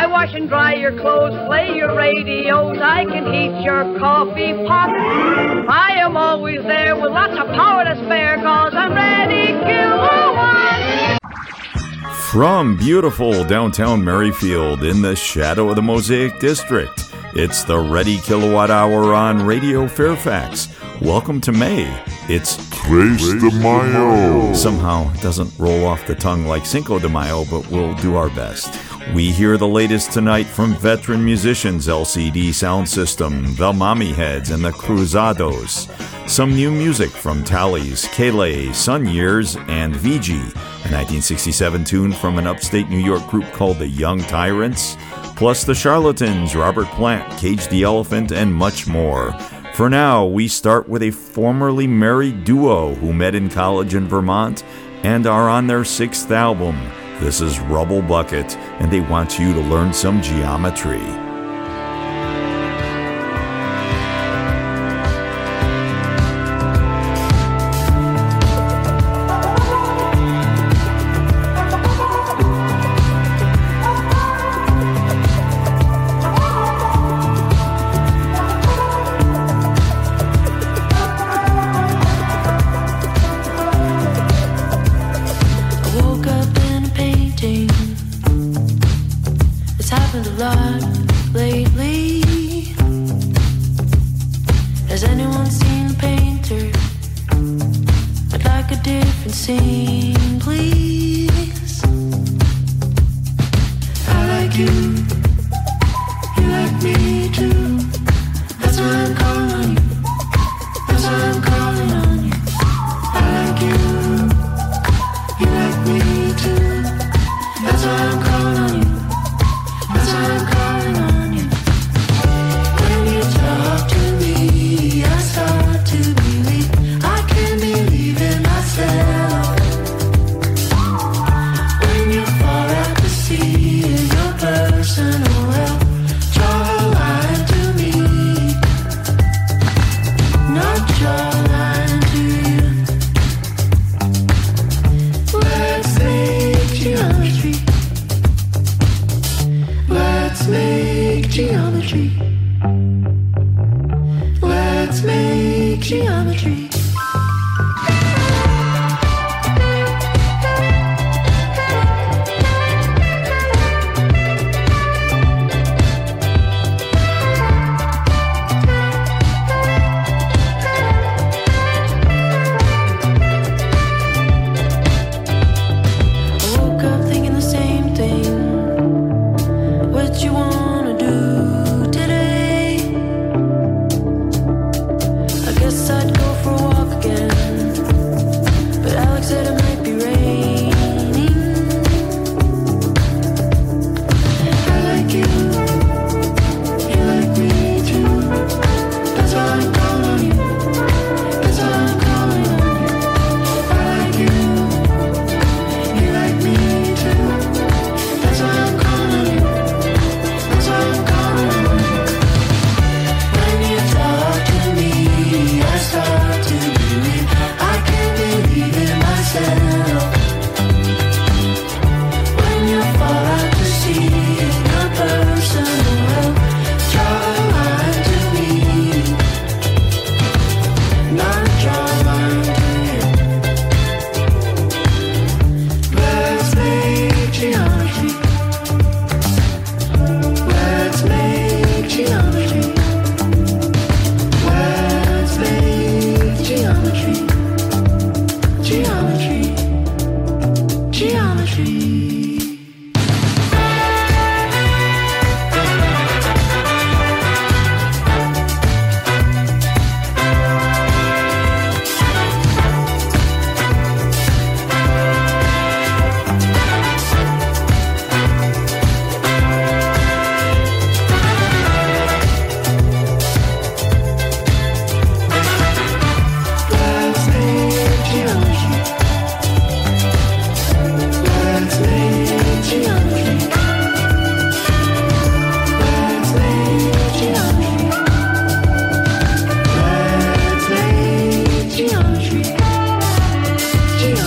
I wash and dry your clothes, play your radios, I can heat your coffee pot. I am always there with lots of power to spare, cause I'm ready kilowatt. From beautiful downtown Merrifield in the shadow of the Mosaic District, it's the Ready Kilowatt Hour on Radio Fairfax. Welcome to May. It's Tres de Mayo. Somehow it doesn't roll off the tongue like Cinco de Mayo, but we'll do our best. We hear the latest tonight from veteran musicians LCD Sound System, the Mommy Heads, and the Cruzados. Some new music from Tallies, Kele, Sun Years, and VG, a 1967 tune from an upstate New York group called the Young Tyrants, plus the Charlatans, Robert Plant, Cage the Elephant, and much more. For now, we start with a formerly married duo who met in college in Vermont and are on their 6th album. This is Rubble Bucket, and they want you to learn some geometry.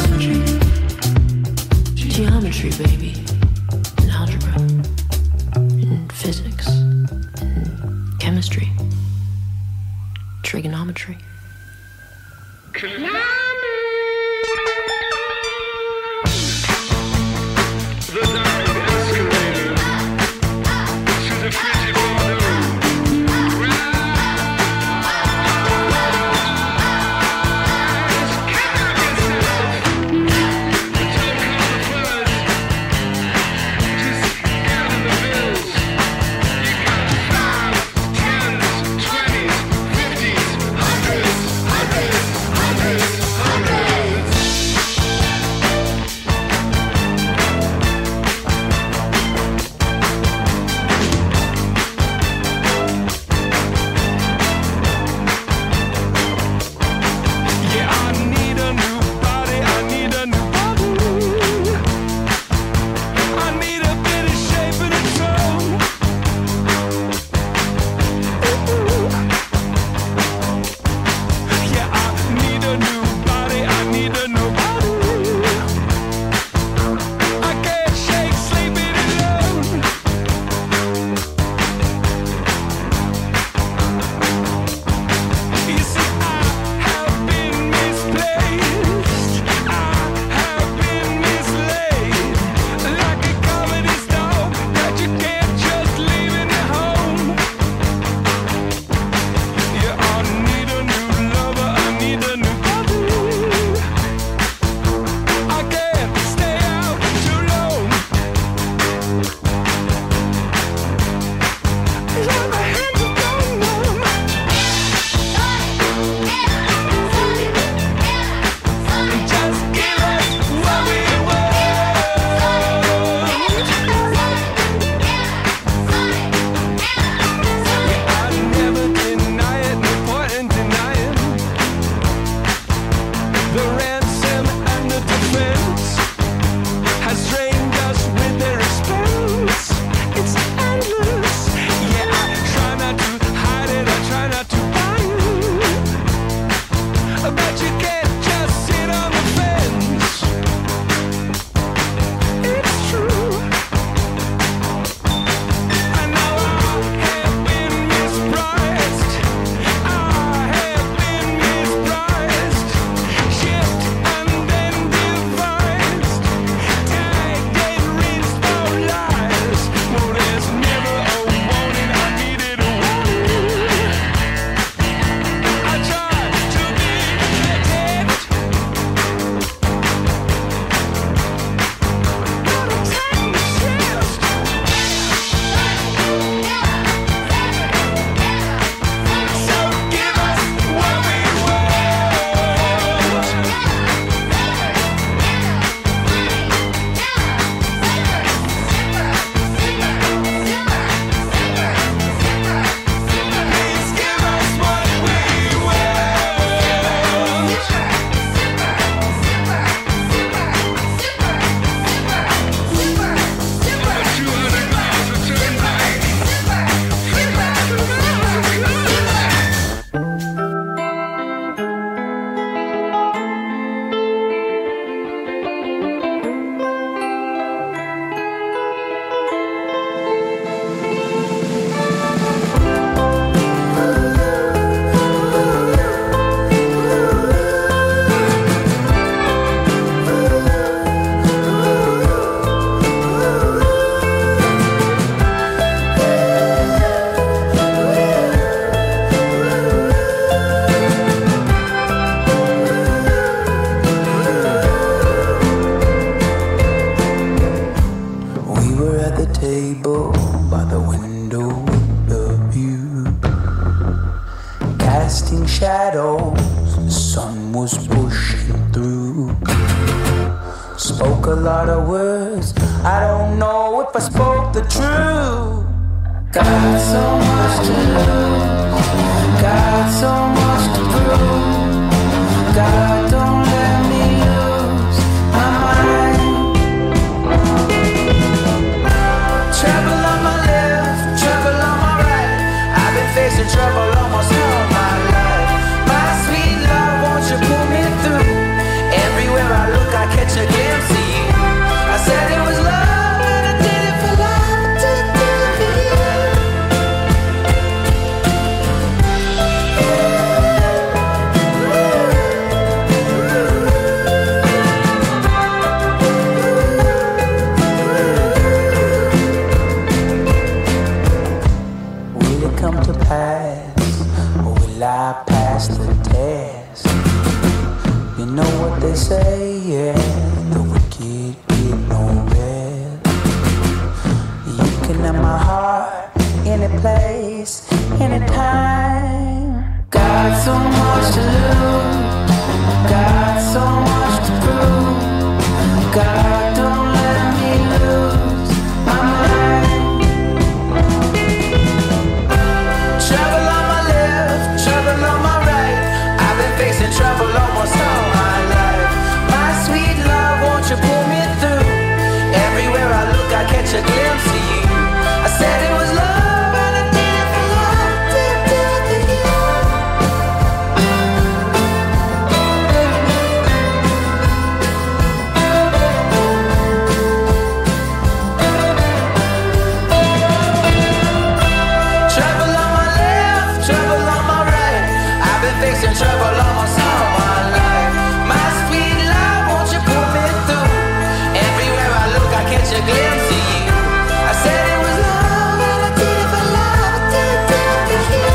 geometry, baby, and algebra. chemistry, trigonometry. a glimpse of you. I said it was love, and I did it for love. I did it down to you.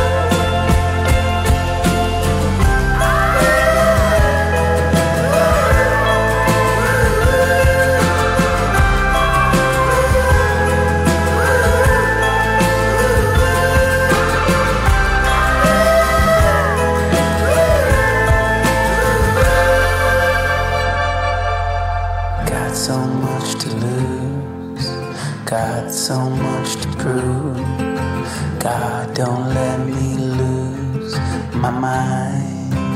Got so much to lose, got so much to prove. God, don't let me lose my mind.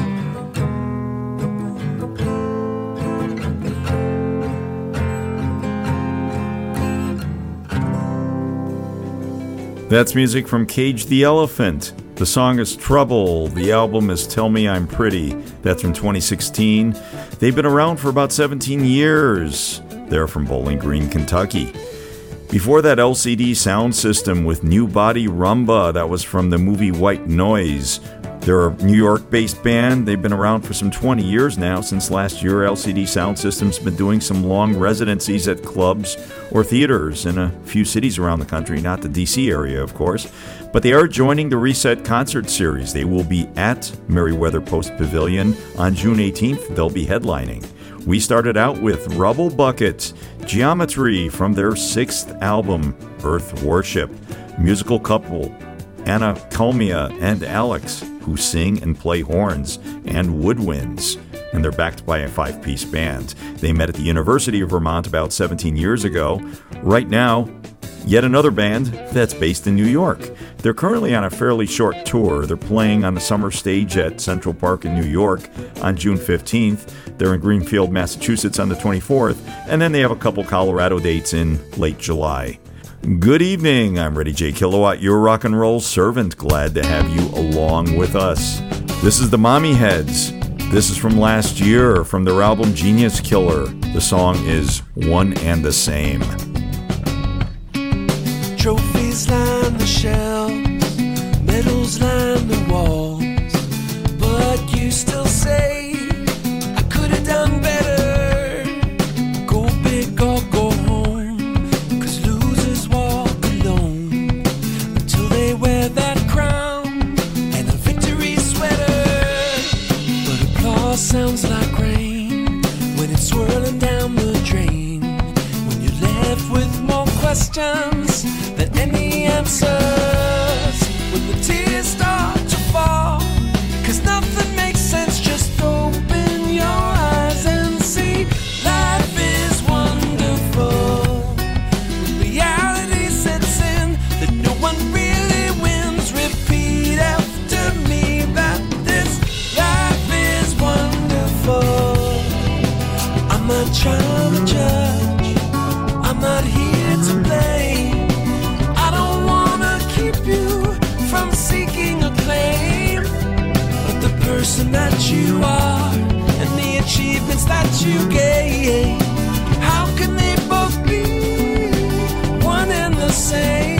That's music from Cage the Elephant. The song is Trouble. The album is Tell Me I'm Pretty. That's from 2016. They've been around for about 17 years. They're from Bowling Green, Kentucky. Before that, LCD Sound System with New Body Rumba. That was from the movie White Noise. They're a New York-based band. They've been around for some 20 years now. Since last year, LCD Sound System's been doing some long residencies at clubs or theaters in a few cities around the country, not the D.C. area, of course. But they are joining the Reset concert series. They will be at Merriweather Post Pavilion on June 18th. They'll be headlining. We started out with Rubble Bucket, Geometry from their 6th album, Earth Worship. Musical couple Anna Colmia and Alex, who sing and play horns and woodwinds, and they're backed by a 5-piece band. They met at the University of Vermont about 17 years ago. Right now, yet another band that's based in New York. They're currently on a fairly short tour. They're playing on the summer stage at Central Park in New York on June 15th. They're in Greenfield, Massachusetts on the 24th, and then they have a couple Colorado dates in late July. Good evening, I'm Reddy J. Kilowatt, your rock and roll servant. Glad to have you along with us. This is the Mommy Heads. This is from last year, from their album Genius Killer. The song is One and the Same. Trophies line the shelves, medals line the walls, but you still say I could have done better. Go big or go home, 'cause losers walk alone until they wear that crown and a victory sweater. But applause sounds like rain when it's swirling down the drain, when you're left with more questions than any answers, when the tears start to fall, 'cause nothing makes sense. Just open your eyes and see life is wonderful. When reality sets in that no one really wins, repeat after me that this life is wonderful. I'm not trying to judge, I'm not here to blame. I don't wanna keep you from seeking acclaim, but the person that you are and the achievements that you gain, how can they both be one and the same?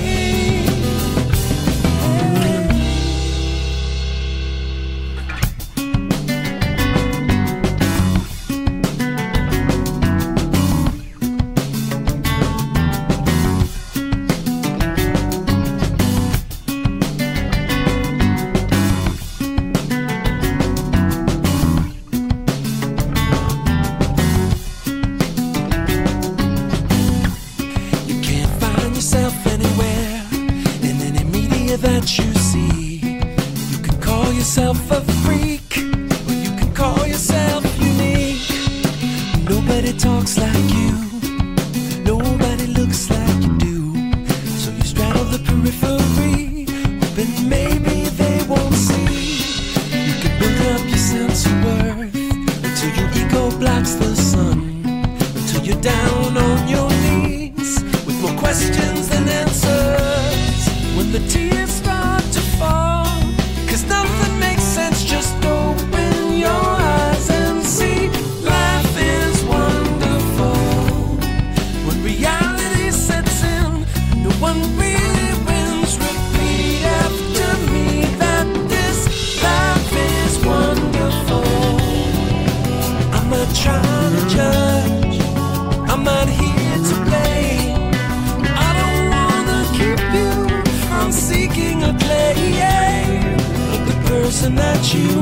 That you see, you can call yourself a freak, or you can call yourself unique. Nobody talks like you, nobody looks like you do, so you straddle the periphery, hoping maybe they won't see. You can build up your sense of worth until your ego blocks the sun, until you're down on your knees with more questions than answers. When the tears start to fall, 'cause nothing makes sense, just open your eyes and see life is wonderful. When reality sets in, no one really wins. Repeat after me that this life is wonderful. I'm not trying to judge, I'm not here to blame.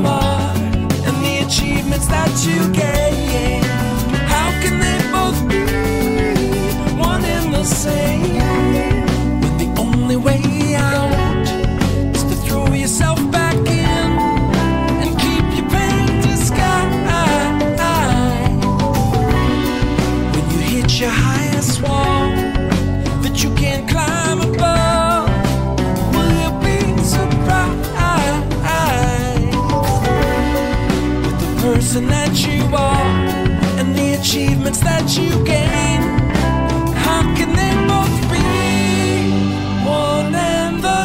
are and the achievements that you gain. How can they both be one and the same when the only way out is to throw yourself back in and keep your pain disguised? When you hit your highest wall that you can't climb above, will you be surprised with the person that you are and the achievements that you gain? How can they both be one and the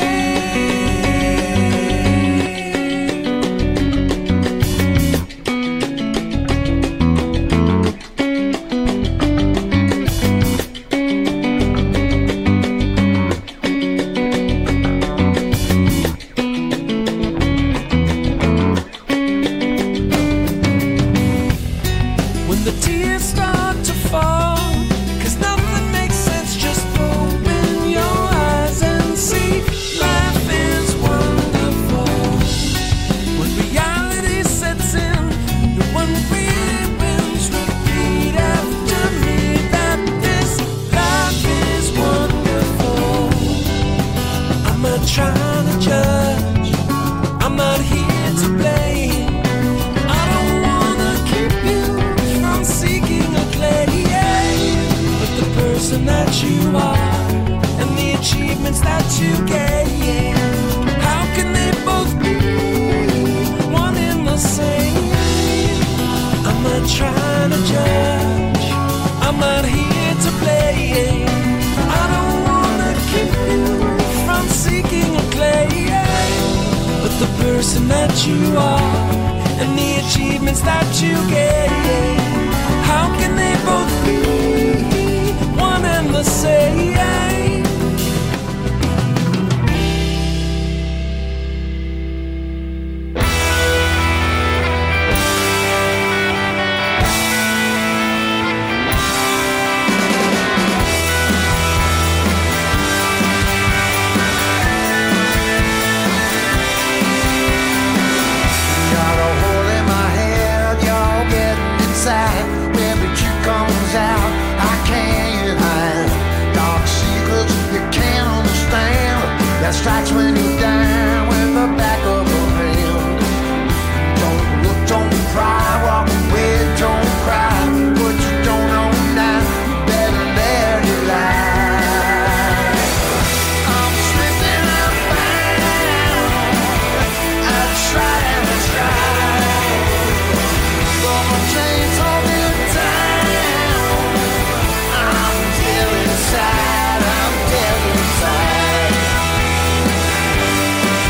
trying to judge, I'm not here to blame. I don't wanna keep you from seeking acclaim, but the person that you are and the achievements that you gain, how can they both be one and the same? I'm not trying to judge, I'm not here to blame. I don't wanna keep you from seeking acclaim, but the person that you are and the achievements that you gain, how can they both be one and the same? Strikes when you're down with the back of a hand. Don't look, don't cry, walk away, don't cry. What you don't know now, you better let it lie. I'm slipping up down, I try and I try, but my chains hold me down. I'm dead inside, I'm dead inside.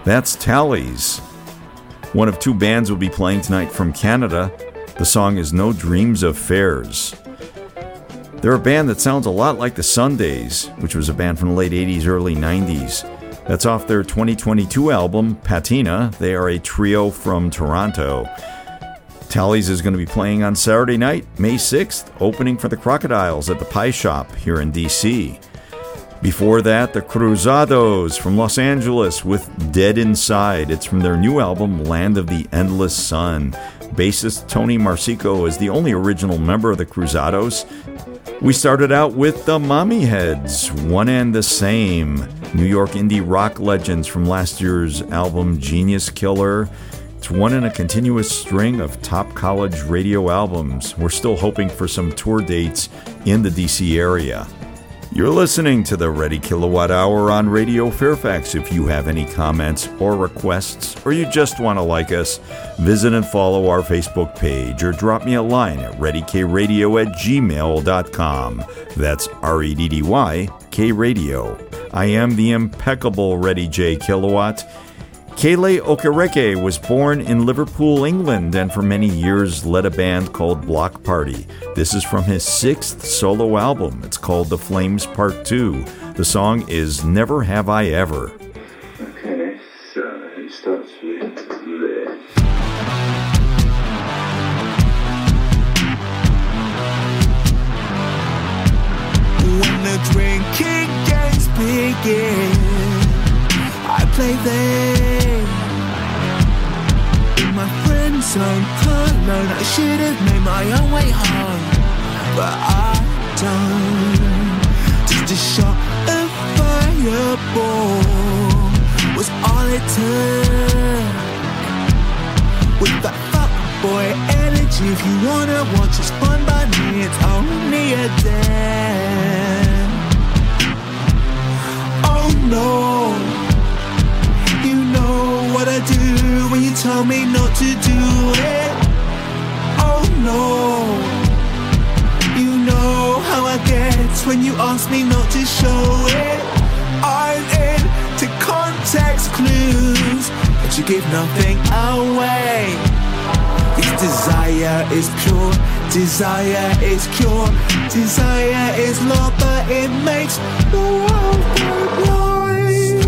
That's Tallies. One of two bands will be playing tonight from Canada. The song is No Dreams of Fairs. They're a band that sounds a lot like the Sundays, which was a band from the late 80s, early 90s. That's off their 2022 album, Patina. They are a trio from Toronto. Tallies is going to be playing on Saturday night, May 6th, opening for the Crocodiles at the Pie Shop here in D.C. Before that, the Cruzados from Los Angeles with Dead Inside. It's from their new album, Land of the Endless Sun. Bassist Tony Marsico is the only original member of the Cruzados. We started out with the Mommy Heads, One and the Same. New York indie rock legends from last year's album, Genius Killer. It's one in a continuous string of top college radio albums. We're still hoping for some tour dates in the DC area. You're listening to the Ready Kilowatt Hour on Radio Fairfax. If you have any comments or requests, or you just want to like us, visit and follow our Facebook page, or drop me a line at readykradio@gmail.com. That's REDDYKradio. I am the impeccable Ready J Kilowatt. Kele Okereke was born in Liverpool, England, and for many years led a band called Block Party. This is from his 6th solo album. It's called The Flames Part 2. The song is Never Have I Ever. Okay, so it starts with this. When the drinking games begin, I play them in my friend zone alone. I should have made my own way home, but I don't. Just a shot of fireball was all it took. With that fuckboy energy, if you wanna watch it's fun by me, it's only a damn. Oh no, you know what I do when you tell me not to do it. Oh no, you know how I get when you ask me not to show it. I'm into context clues, but you give nothing away. This desire is pure, desire is cure, desire is love, but it makes the world go blind.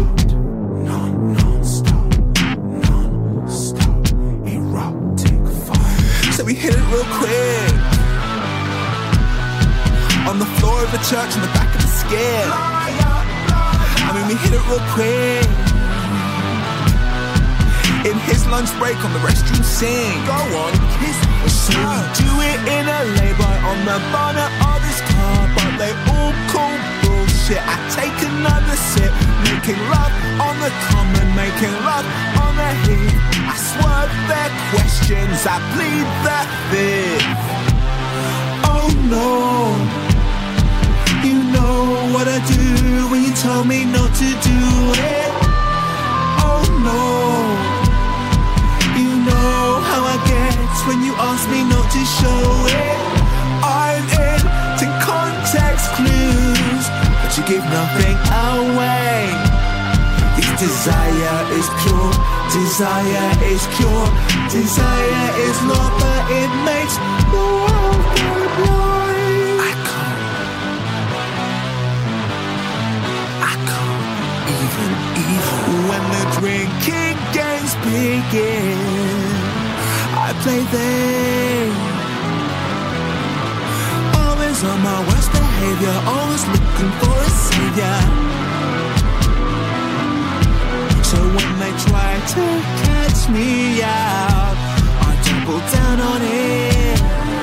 Non-stop, erotic fire. So we hit it real quick on the floor of the church in the back of the skid. I mean, we hit it real quick in his lunch break on the restroom sink. Go on, kiss me. So we do it in a lay-by on the bonnet of his car, but they all call bullshit. I take another sip, making love on the common, making love on the heat. I swerve their questions, I plead the fifth. Oh no, you know what I do when you tell me not to do it. Oh no, you know how I get when you ask me not to show it. I'm into context clues, but you give nothing away. This desire is pure, desire is cure, desire is love, but it makes the world go blind. I can't even when the drinking games begin, I play them. Always on my worst behavior, always looking for a savior. So when they try to catch me out, I double down on it.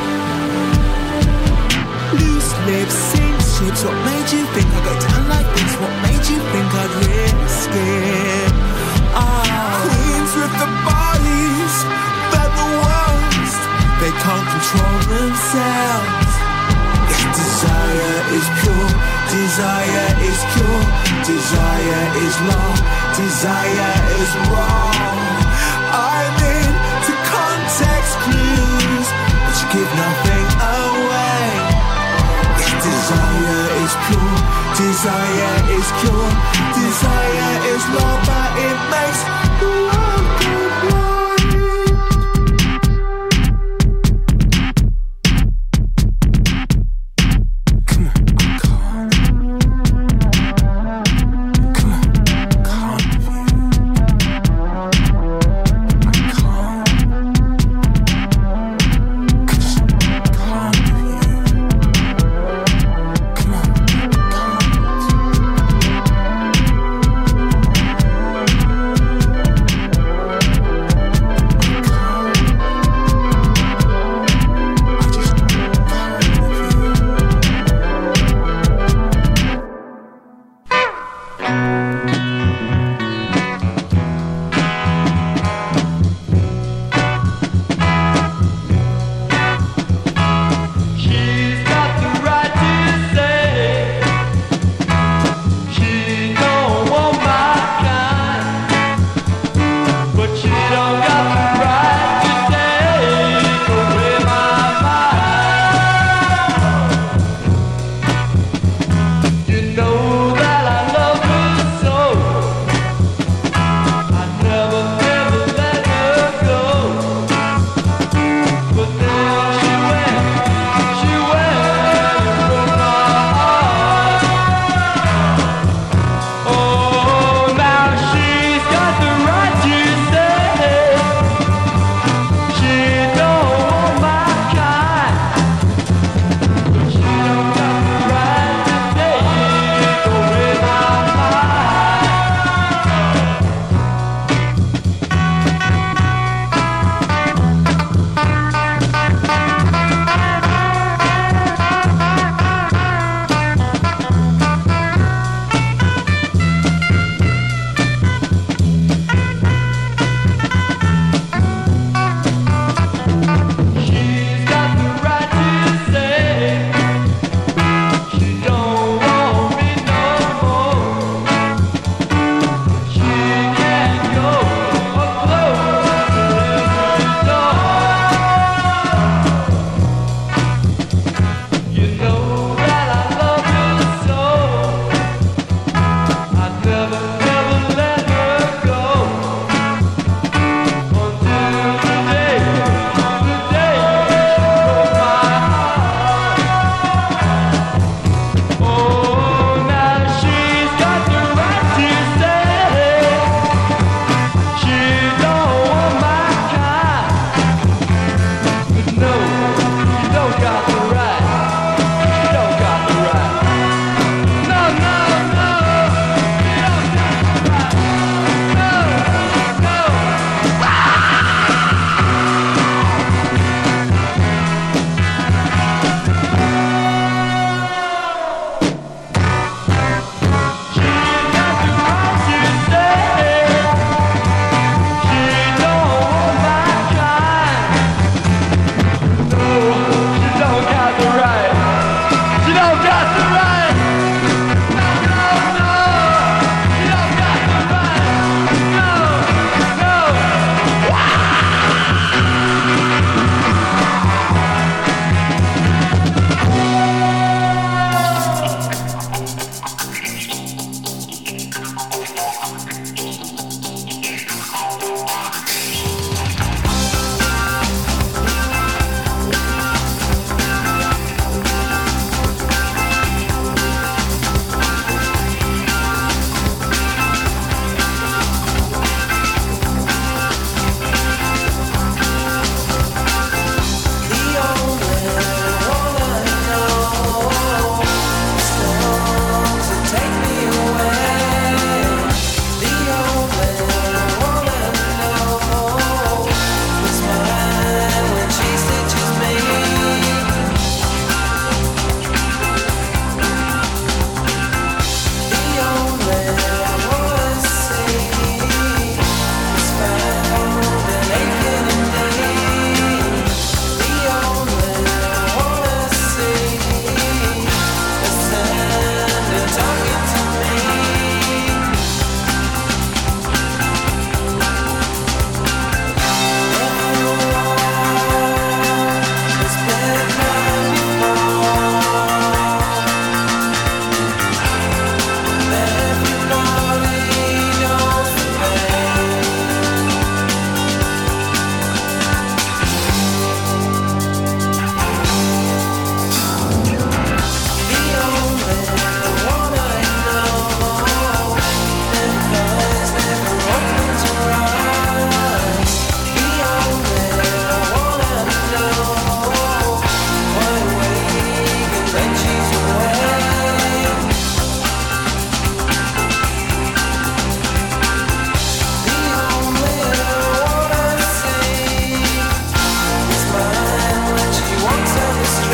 Loose lips, sink ships. What made you think I'd go down like this? What made you think I'd risk it? Queens with the bodies, they're the worst. They can't control themselves. This desire is pure, desire is cure, desire is love, desire is wrong. I'm into context clues, but you give nothing away. This desire is pure, desire is cure, desire is love, but it makes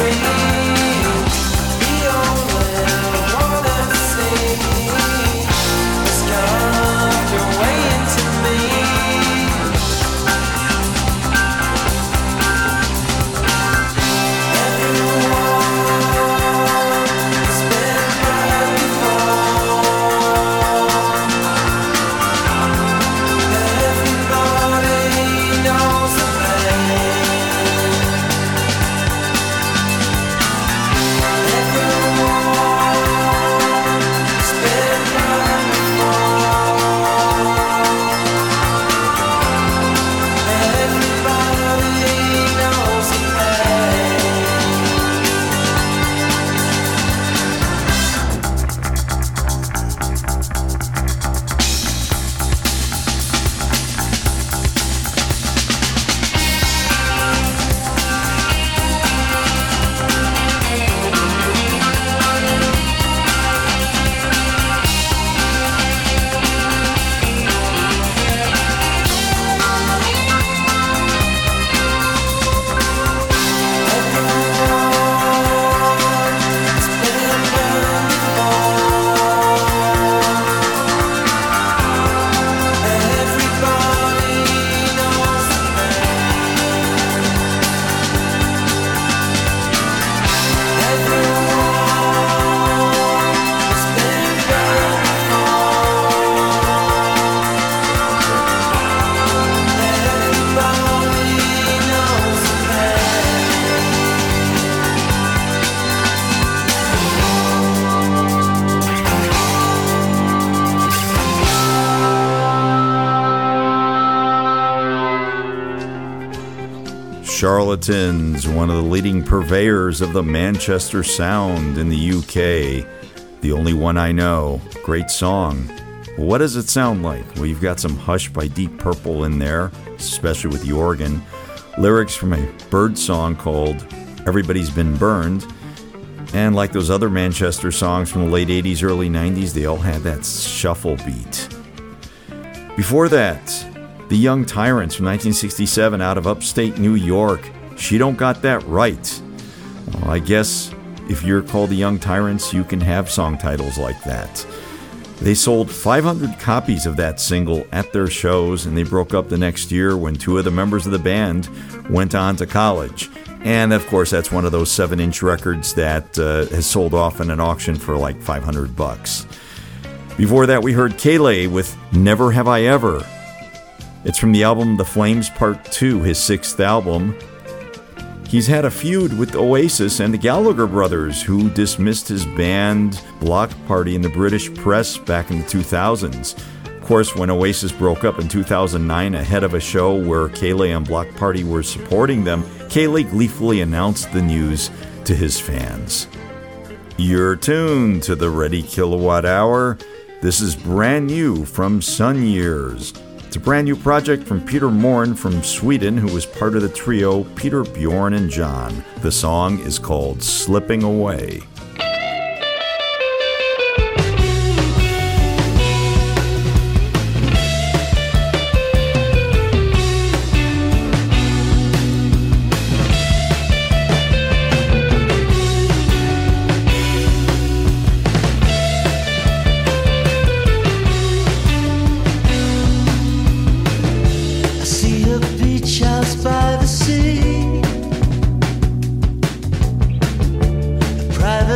Charlatans, one of the leading purveyors of the Manchester sound in the UK. The only one I know. Great song. What does it sound like? Well, you've got some Hush by Deep Purple in there, especially with the organ. Lyrics from a Bird song called Everybody's Been Burned. And like those other Manchester songs from the late 80s, early 90s, they all had that shuffle beat. Before that, The Young Tyrants from 1967 out of upstate New York. She Don't Got That Right. Well, I guess if you're called The Young Tyrants, you can have song titles like that. They sold 500 copies of that single at their shows, and they broke up the next year when two of the members of the band went on to college. And of course, that's one of those 7-inch records that has sold off in an auction for like $500. Before that, we heard Kele with Never Have I Ever. It's from the album The Flames Part 2, his 6th album. He's had a feud with Oasis and the Gallagher brothers, who dismissed his band Block Party in the British press back in the 2000s. Of course, when Oasis broke up in 2009, ahead of a show where Kele and Block Party were supporting them, Kele gleefully announced the news to his fans. You're tuned to the Ready Kilowatt Hour. This is brand new from Sun Years. It's a brand new project from Peter Morn from Sweden, who was part of the trio Peter, Bjorn, and John. The song is called Slipping Away. Private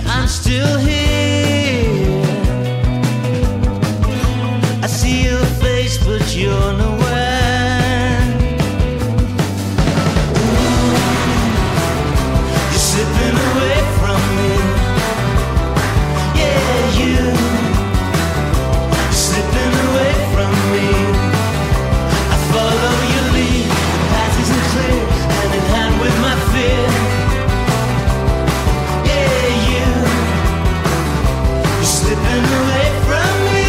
I'm still here. I see your face, but you're nowhere. You're slipping away from me. Yeah, you're slipping away from me. I follow your lead, the path isn't clear, hand in hand with my fear. Yeah, you're slipping away from me.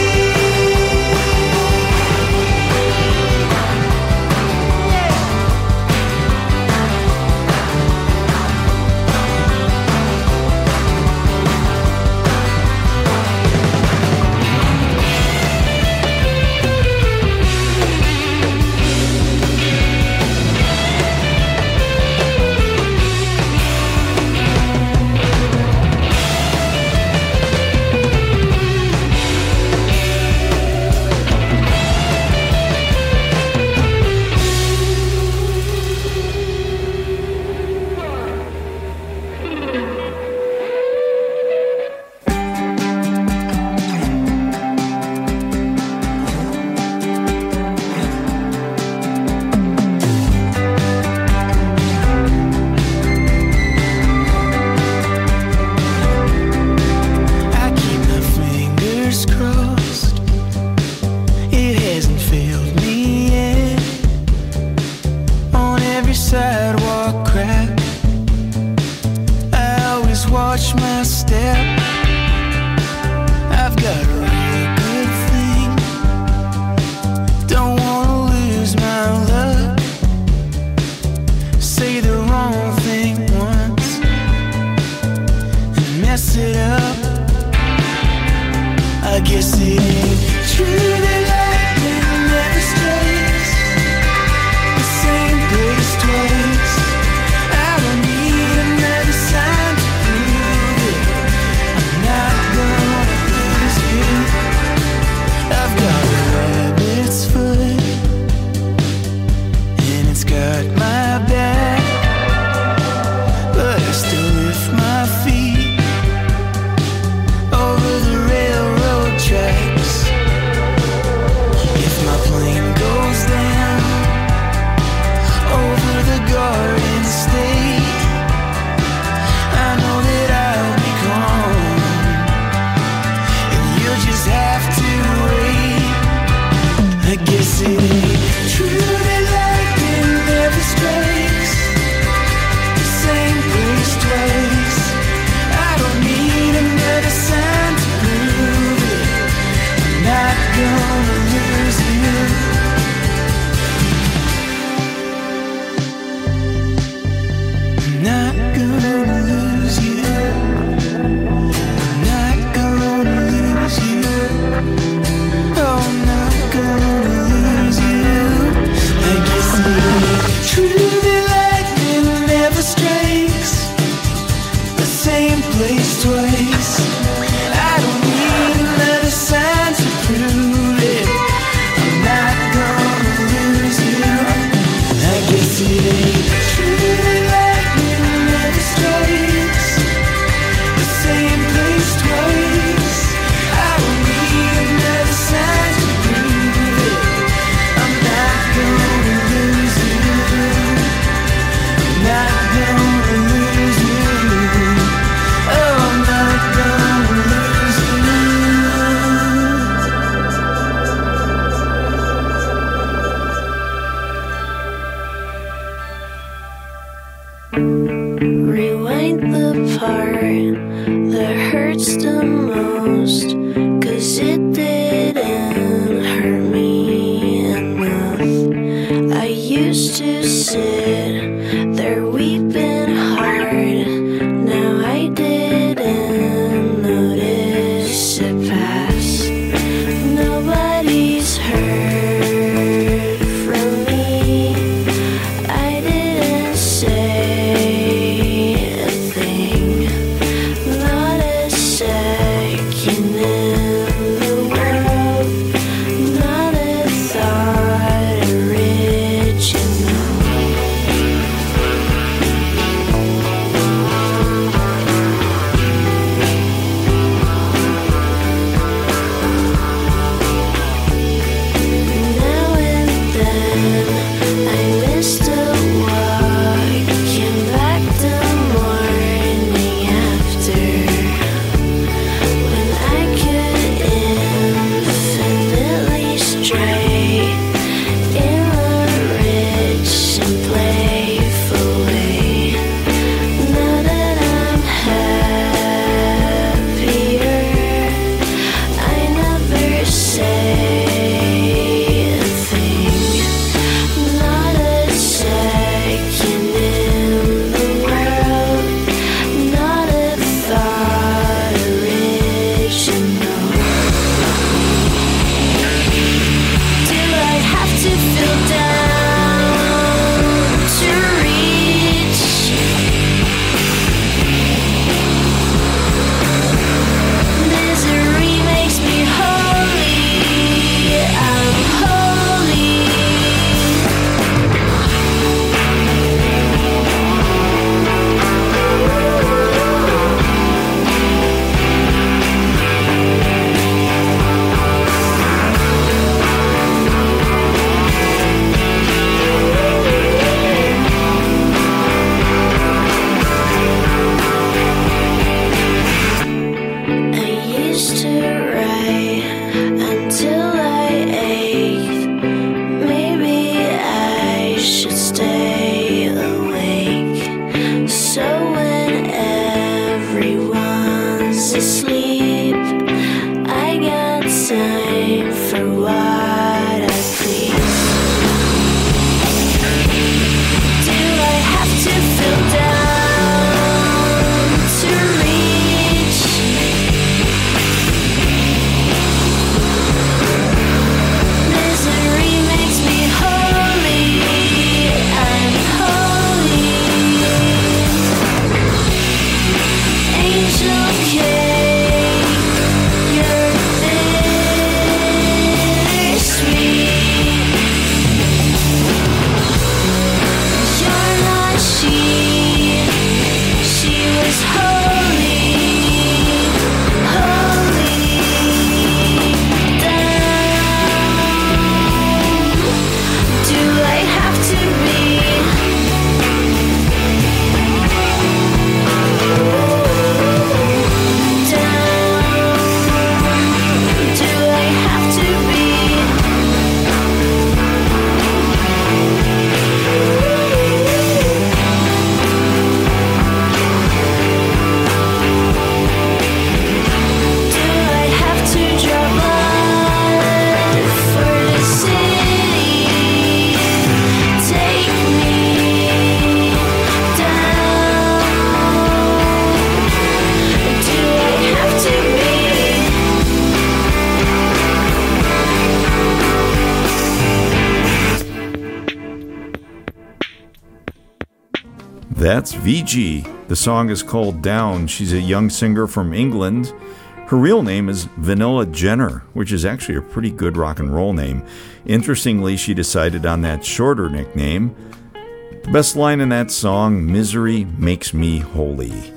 That's VG. The song is called Down. She's a young singer from England. Her real name is Vanilla Jenner, which is actually a pretty good rock and roll name. Interestingly, she decided on that shorter nickname. The best line in that song, Misery Makes Me Holy.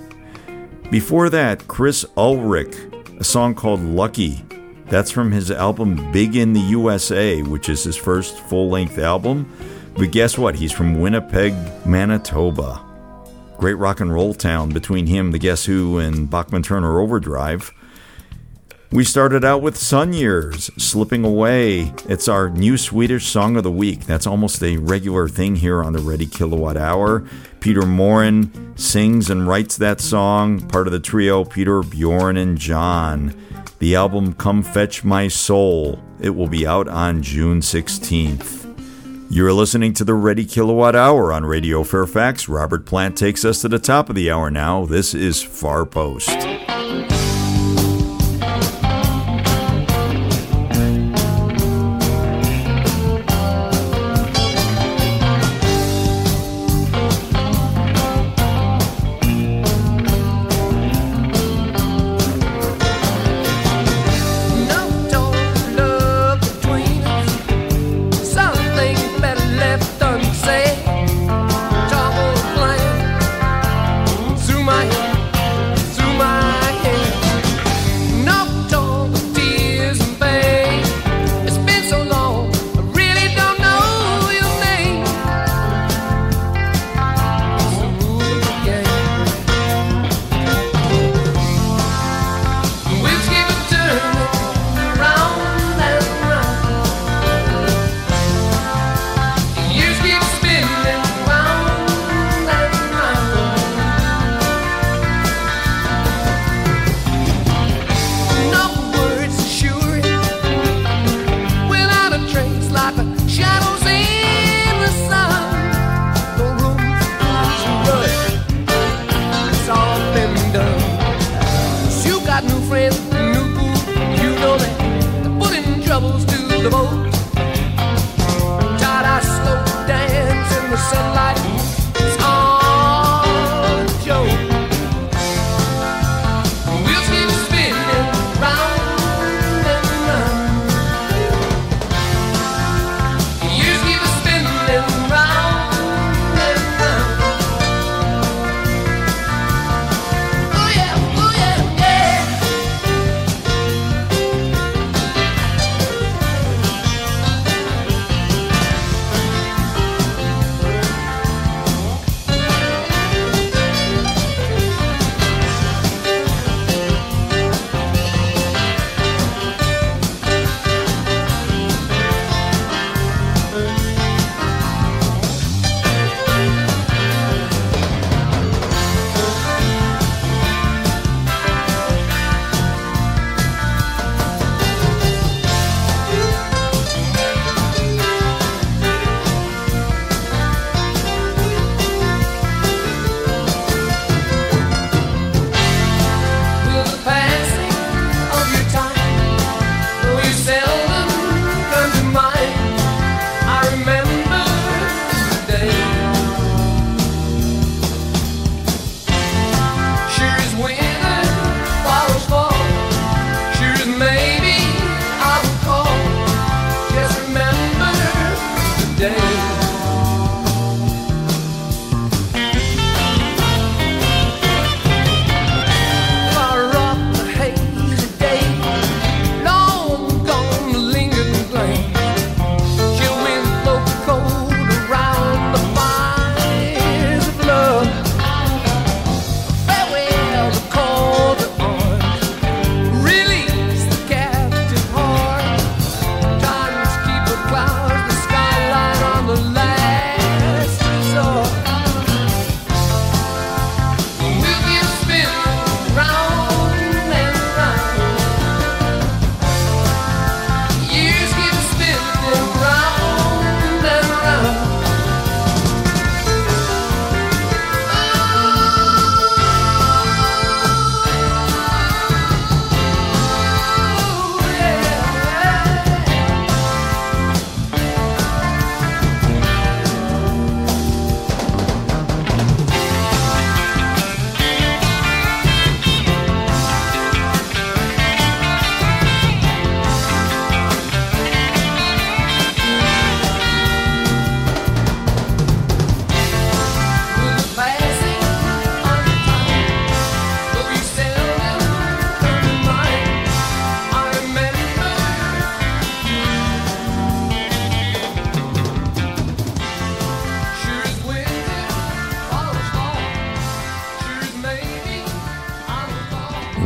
Before that, Chris Ulrich, a song called Lucky. That's from his album Big in the USA, which is his first full-length album. But guess what? He's from Winnipeg, Manitoba. Great rock and roll town between him, the Guess Who, and Bachman Turner Overdrive. We started out with Sun Years, Slipping Away. It's our new Swedish song of the week. That's almost a regular thing here on the Ready Kilowatt Hour. Peter Morin sings and writes that song, part of the trio Peter, Bjorn, and John. The album Come Fetch My Soul. It will be out on June 16th. You're listening to the Ready Kilowatt Hour on Radio Fairfax. Robert Plant takes us to the top of the hour now. This is Far Post.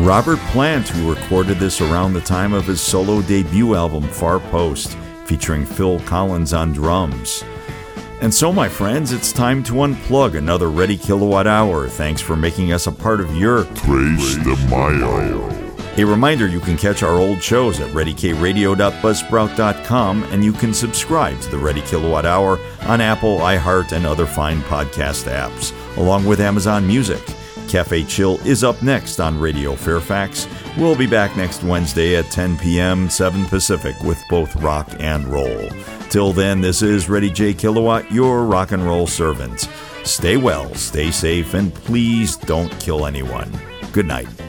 Robert Plant, who recorded this around the time of his solo debut album Far Post, featuring Phil Collins on drums. And so, my friends, it's time to unplug another Ready Kilowatt Hour. Thanks for making us a part of your Tres de Mayo. A reminder, you can catch our old shows at readykradio.buzzsprout.com, and you can subscribe to the Ready Kilowatt Hour on Apple, iHeart, and other fine podcast apps, along with Amazon Music. Cafe Chill is up next on Radio Fairfax. We'll be back next Wednesday at 10 p.m., 7 Pacific, with both rock and roll. Till then, this is Ready J Kilowatt, your rock and roll servant. Stay well, stay safe, and please don't kill anyone. Good night.